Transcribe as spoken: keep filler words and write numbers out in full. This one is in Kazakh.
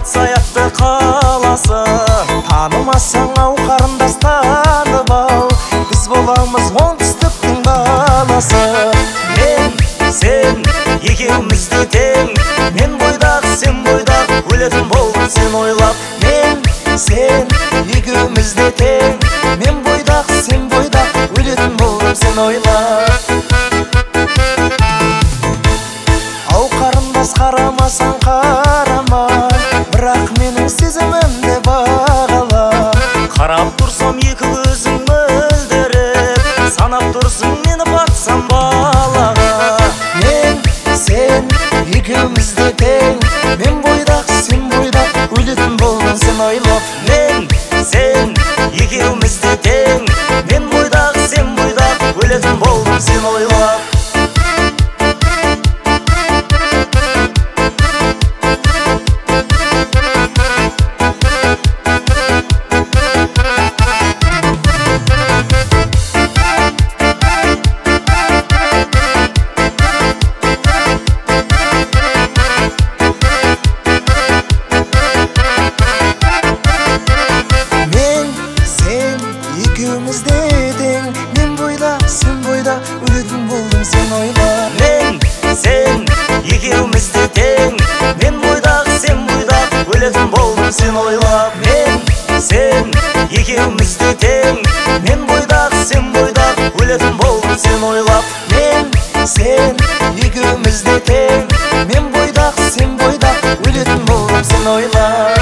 полицаятты қаласы. Танымасаң ау қарындас танып ал, біз боламыз оңтүстіктің баласы. Мен, сен, екеуміз де тең, мен бойдақ, сен бойдақ, өлетін болдым сен ойлап. Мен, сен, екеуміз де тең, мен бойдақ, сен бойдақ, өлетін болдым сен ойлап. Ау қарындас, қарамасаң қарама, бірақ менің сезімімді бағала. Қарап тұрсам екі көзің мөлдіреп, санап тұрсың мені батсам балаға. Мен, сен, екеуміз де тең, мен бойдақ, сен бойдақ, өлетін болдың сен ойлап. Мен, сен, екеуміз де тең, мен бойдақ, сен бойдақ, өлетін болдың сен ойлап. Екеуміз де тең, мен бойдақ, сен бойдақ, өлетін болдың сен ойлап. Мен, сен, екеуміз де тең, мен бойдақ, сен бойдақ, өлетін болдың сен ойлап. Мен, сен, екеуміз де тең, мен бойдақ, сен бойдақ, өлетін болдың сен ойлап. Мен, сен, екеуміз де тең, мен бойдақ, сен бойдақ, өлетін болдың сен ойлап.